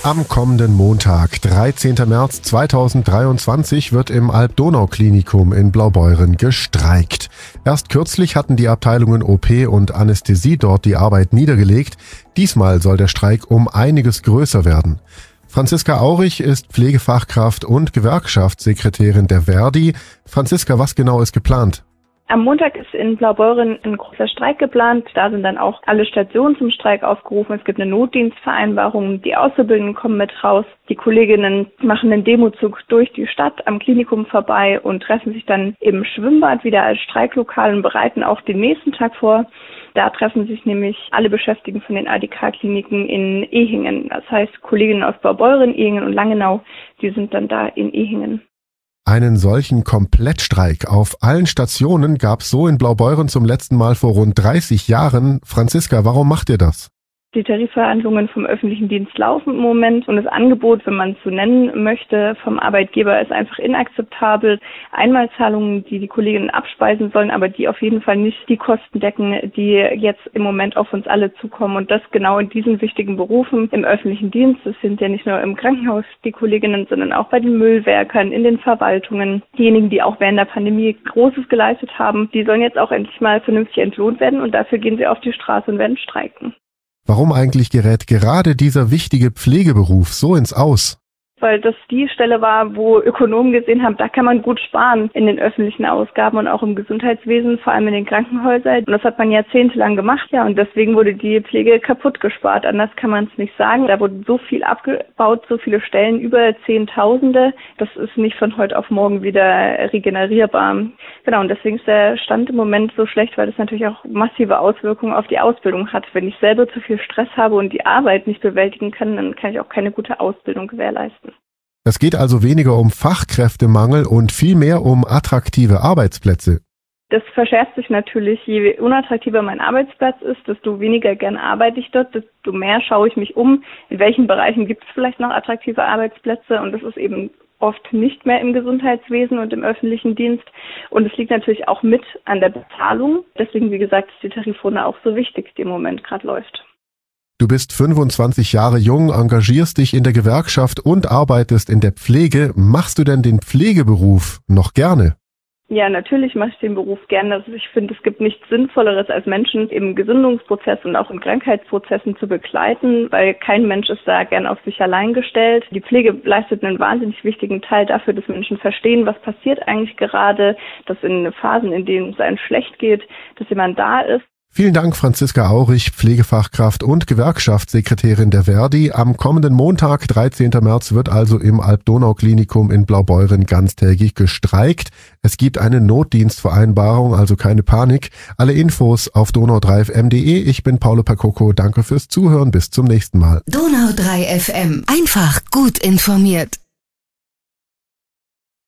Am kommenden Montag, 13. März 2023, wird im Alb-Donau-Klinikum in Blaubeuren gestreikt. Erst kürzlich hatten die Abteilungen OP und Anästhesie dort die Arbeit niedergelegt. Diesmal soll der Streik um einiges größer werden. Franziska Aurich ist Pflegefachkraft und Gewerkschaftssekretärin der Verdi. Franziska, was genau ist geplant? Am Montag ist in Blaubeuren ein großer Streik geplant. Da sind dann auch alle Stationen zum Streik aufgerufen. Es gibt eine Notdienstvereinbarung. Die Auszubildenden kommen mit raus. Die Kolleginnen machen einen Demozug durch die Stadt am Klinikum vorbei und treffen sich dann im Schwimmbad wieder als Streiklokal und bereiten auch den nächsten Tag vor. Da treffen sich nämlich alle Beschäftigten von den ADK-Kliniken in Ehingen. Das heißt, Kolleginnen aus Blaubeuren, Ehingen und Langenau, die sind dann da in Ehingen. Einen solchen Komplettstreik auf allen Stationen gab es so in Blaubeuren zum letzten Mal vor rund 30 Jahren. Franziska, warum macht ihr das? Die Tarifverhandlungen vom öffentlichen Dienst laufen im Moment und das Angebot, wenn man es so nennen möchte, vom Arbeitgeber ist einfach inakzeptabel. Einmalzahlungen, die die Kolleginnen abspeisen sollen, aber die auf jeden Fall nicht die Kosten decken, die jetzt im Moment auf uns alle zukommen. Und das genau in diesen wichtigen Berufen im öffentlichen Dienst. Das sind ja nicht nur im Krankenhaus die Kolleginnen, sondern auch bei den Müllwerkern, in den Verwaltungen. Diejenigen, die auch während der Pandemie Großes geleistet haben, die sollen jetzt auch endlich mal vernünftig entlohnt werden und dafür gehen sie auf die Straße und werden streiken. Warum eigentlich gerät gerade dieser wichtige Pflegeberuf so ins Aus? Weil das die Stelle war, wo Ökonomen gesehen haben, da kann man gut sparen in den öffentlichen Ausgaben und auch im Gesundheitswesen, vor allem in den Krankenhäusern. Und das hat man jahrzehntelang gemacht, ja, und deswegen wurde die Pflege kaputt gespart. Anders kann man es nicht sagen. Da wurde so viel abgebaut, so viele Stellen, über Zehntausende. Das ist nicht von heute auf morgen wieder regenerierbar. Genau, und deswegen ist der Stand im Moment so schlecht, weil das natürlich auch massive Auswirkungen auf die Ausbildung hat. Wenn ich selber zu viel Stress habe und die Arbeit nicht bewältigen kann, dann kann ich auch keine gute Ausbildung gewährleisten. Es geht also weniger um Fachkräftemangel und viel mehr um attraktive Arbeitsplätze. Das verschärft sich natürlich. Je unattraktiver mein Arbeitsplatz ist, desto weniger gern arbeite ich dort, desto mehr schaue ich mich um, in welchen Bereichen gibt es vielleicht noch attraktive Arbeitsplätze. Und das ist eben oft nicht mehr im Gesundheitswesen und im öffentlichen Dienst. Und es liegt natürlich auch mit an der Bezahlung. Deswegen, wie gesagt, ist die Tarifrunde auch so wichtig, die im Moment gerade läuft. Du bist 25 Jahre jung, engagierst dich in der Gewerkschaft und arbeitest in der Pflege. Machst du denn den Pflegeberuf noch gerne? Ja, natürlich mache ich den Beruf gerne. Also ich finde, es gibt nichts Sinnvolleres, als Menschen im Gesundungsprozess und auch in Krankheitsprozessen zu begleiten, weil kein Mensch ist da gern auf sich allein gestellt. Die Pflege leistet einen wahnsinnig wichtigen Teil dafür, dass Menschen verstehen, was passiert eigentlich gerade, dass in Phasen, in denen es einem schlecht geht, dass jemand da ist. Vielen Dank, Franziska Aurich, Pflegefachkraft und Gewerkschaftssekretärin der Verdi. Am kommenden Montag, 13. März, wird also im Alb-Donau-Klinikum in Blaubeuren ganztägig gestreikt. Es gibt eine Notdienstvereinbarung, also keine Panik. Alle Infos auf donau3fm.de. Ich bin Paolo Percoco. Danke fürs Zuhören. Bis zum nächsten Mal. Donau3 FM. Einfach gut informiert.